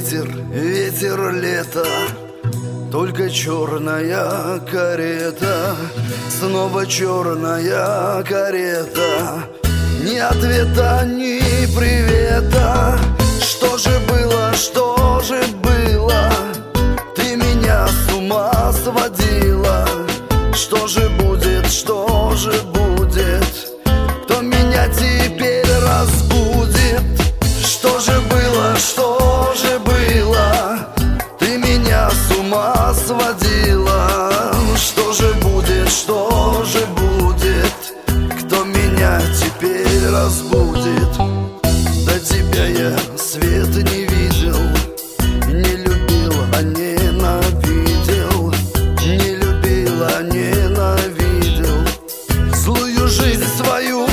ветер, ветер лета, только черная карета, снова черная карета. Ни ответа, ни привета. Что же было, что же было? Ты меня с ума сводила. Что же будет, что же будет? Кто меня теперь разбудит? Что же было, что же было? Ты меня с ума сводила. Что же будет, что же будет? Кто меня теперь разбудит? До тебя я свет не видел, не любил, а ненавидел. Не любил, а ненавидел злую жизнь свою.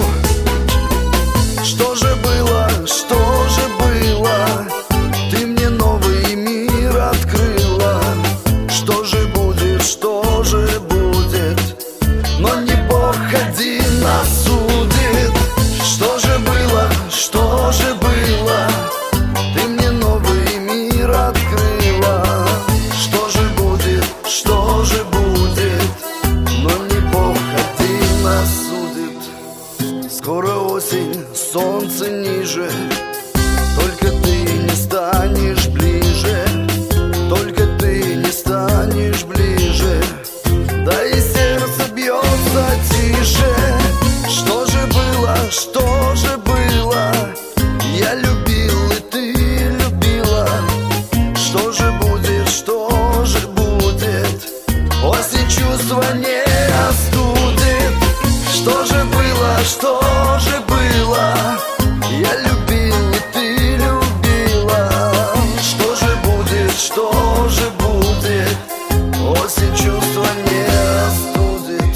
Что же было, что же было? Ты мне новый мир открыла. Что же будет, что же будет? Но не Бог один осудит. Что же было, что же было? Ты мне новый мир открыла. Что же будет, что же будет? Но не Бог один осудит. Скоро осень, солнце ниже, только ты не станешь ближе, только ты не станешь ближе. Да и сердце бьется тише. Что же было, что же было? Я любил, и ты любила. Что же будет, что же будет? Осень чувства не остудит. Что же было, что же было? Я любил, и ты любила. Что же будет, что же будет? Осень чувства не остудит.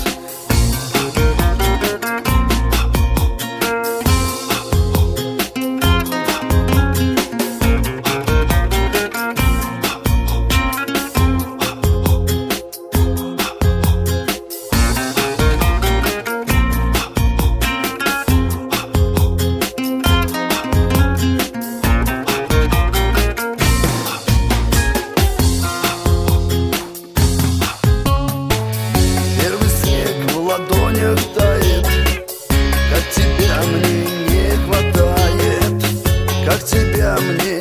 Тает, как тебя мне не хватает, как тебя мне